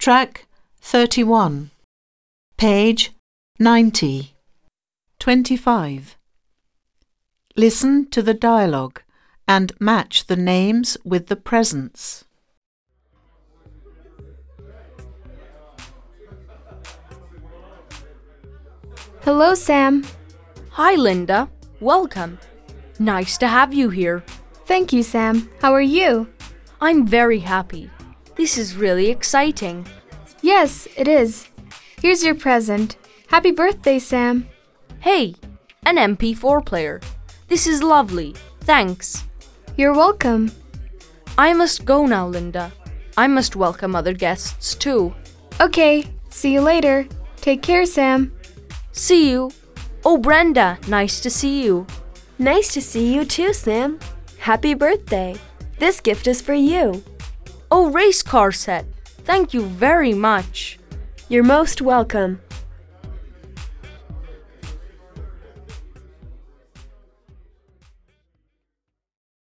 Track 31. Page 90. 25. Listen to the dialogue and match the names with the presents. Hello, Sam. Hi, Linda. Welcome. Nice to have you here. Thank you, Sam. How are you? I'm very happy. This is really exciting. Yes, it is. Here's your present. Happy birthday, Sam. Hey, an MP4 player. This is lovely. Thanks. You're welcome. I must go now, Linda. I must welcome other guests too. Okay, see you later. Take care, Sam. See you. Oh, Brenda, nice to see you. Nice to see you too, Sam. Happy birthday. This gift is for you. Oh, race car set. Thank you very much. You're most welcome.